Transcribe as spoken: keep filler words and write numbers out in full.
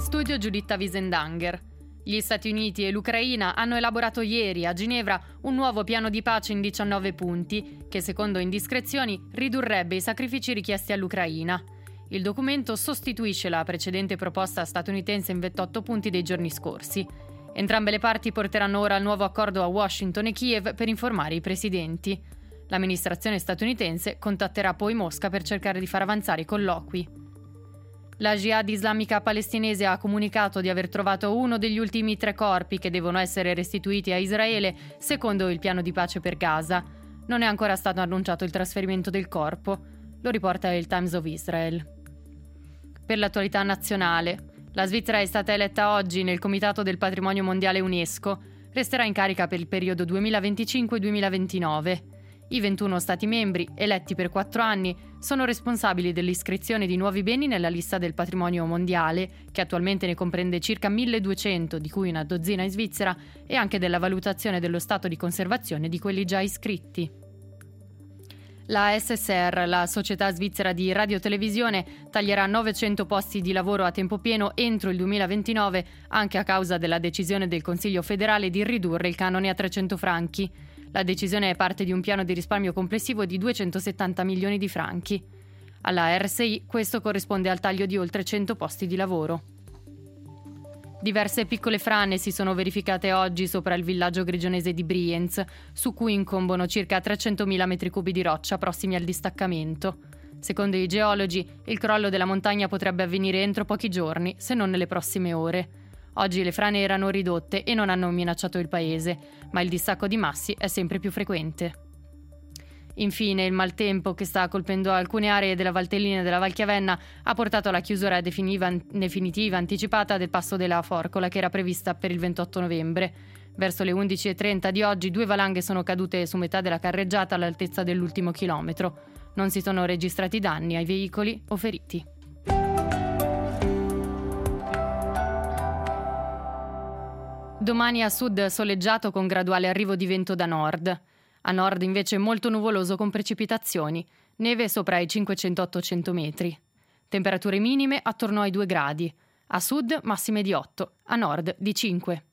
studio Giuditta Wiesendanger. Gli Stati Uniti e l'Ucraina hanno elaborato ieri a Ginevra un nuovo piano di pace in diciannove punti che, secondo indiscrezioni, ridurrebbe i sacrifici richiesti all'Ucraina. Il documento sostituisce la precedente proposta statunitense in ventotto punti dei giorni scorsi. Entrambe le parti porteranno ora il nuovo accordo a Washington e Kiev per informare i presidenti. L'amministrazione statunitense contatterà poi Mosca per cercare di far avanzare i colloqui. La Jihad islamica palestinese ha comunicato di aver trovato uno degli ultimi tre corpi che devono essere restituiti a Israele secondo il piano di pace per Gaza. Non è ancora stato annunciato il trasferimento del corpo, lo riporta il Times of Israel. Per l'attualità nazionale, la Svizzera è stata eletta oggi nel Comitato del Patrimonio Mondiale UNESCO, resterà in carica per il periodo duemilaventicinque duemilaventinove. I ventuno Stati membri, eletti per quattro anni, sono responsabili dell'iscrizione di nuovi beni nella lista del patrimonio mondiale, che attualmente ne comprende circa milleduecento, di cui una dozzina in Svizzera, e anche della valutazione dello stato di conservazione di quelli già iscritti. La A S S R, la Società Svizzera di Radiotelevisione, taglierà novecento posti di lavoro a tempo pieno entro il duemilaventinove, anche a causa della decisione del Consiglio federale di ridurre il canone a trecento franchi. La decisione è parte di un piano di risparmio complessivo di duecentosettanta milioni di franchi. Alla R S I questo corrisponde al taglio di oltre cento posti di lavoro. Diverse piccole frane si sono verificate oggi sopra il villaggio grigionese di Brienz, su cui incombono circa trecentomila metri cubi di roccia prossimi al distaccamento. Secondo i geologi, il crollo della montagna potrebbe avvenire entro pochi giorni, se non nelle prossime ore. Oggi le frane erano ridotte e non hanno minacciato il paese, ma il distacco di massi è sempre più frequente. Infine, il maltempo che sta colpendo alcune aree della Valtellina e della Valchiavenna ha portato alla chiusura definitiva anticipata del passo della Forcola, che era prevista per il ventotto novembre. Verso le undici e trenta di oggi due valanghe sono cadute su metà della carreggiata all'altezza dell'ultimo chilometro. Non si sono registrati danni ai veicoli o feriti. Domani a sud soleggiato con graduale arrivo di vento da nord. A nord invece molto nuvoloso con precipitazioni, neve sopra i cinquecento ottocento metri. Temperature minime attorno ai due gradi. A sud massime di otto, a nord di cinque.